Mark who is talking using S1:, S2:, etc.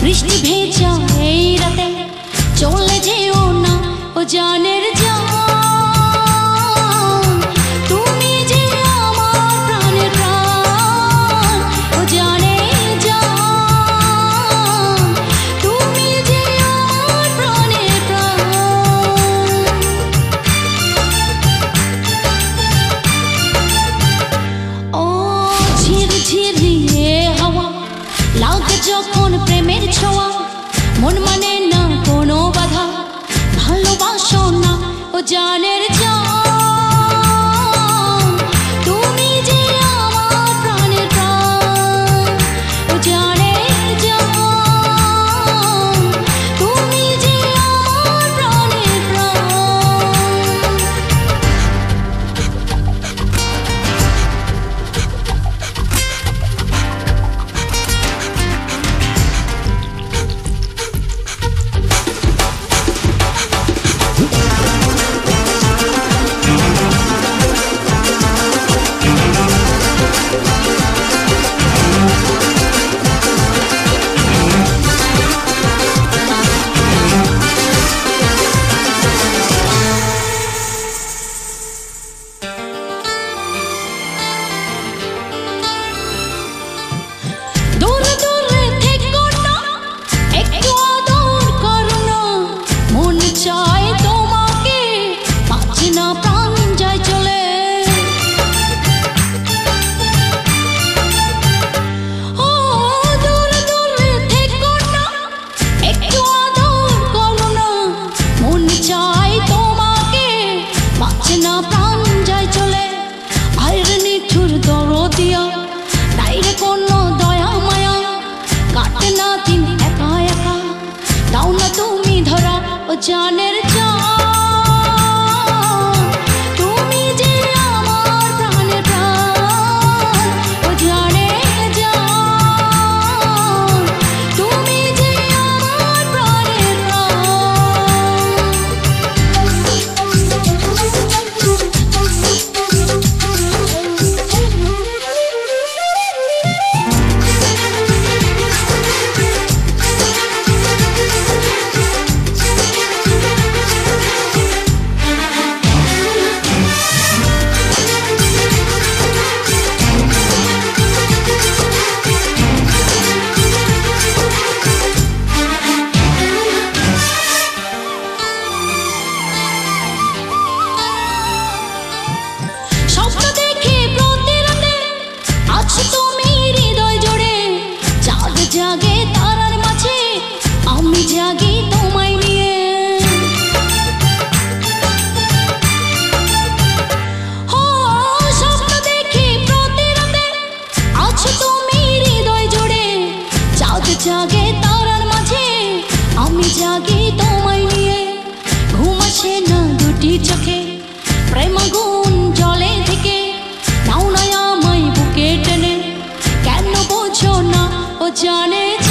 S1: বৃষ্টি ভেজা এই রাতে চলে যেও না ও জানের জান। তুমি যে আমার প্রাণের প্রাণ ও জানের জান। তুমি যে আমার প্রাণের প্রাণ। ও ঝিরঝিরি হাওয়া লাগে যখন প্রেমের ছোঁয়া, মন মানে না কোনো বাধা, ভালোবাসো না ও জানের জান। তুমি যে আমার প্রাণের প্রাণ ও জানের জান। তুমি যে আমার প্রাণের প্রাণ। জানের জান। তুমি যে আমার প্রাণের প্রাণ ও জানের জান। তুমি যে আমার প্রাণের জাগে তারার মাঝে, আমি জাগি তোমায় নিয়ে। ও স্বপ্ন দেখি প্রতি রাতে, আছো তুমি হৃদয় জুড়ে। চাঁদ জাগে তারার মাঝে, আমি জাগি তোমায় নিয়ে। ঘুম আসে না দুটি চোখে, প্রেম আগুন জলে থেকে। নাও না আমায় বুকে টেনে, কেন বোঝো না ও জানে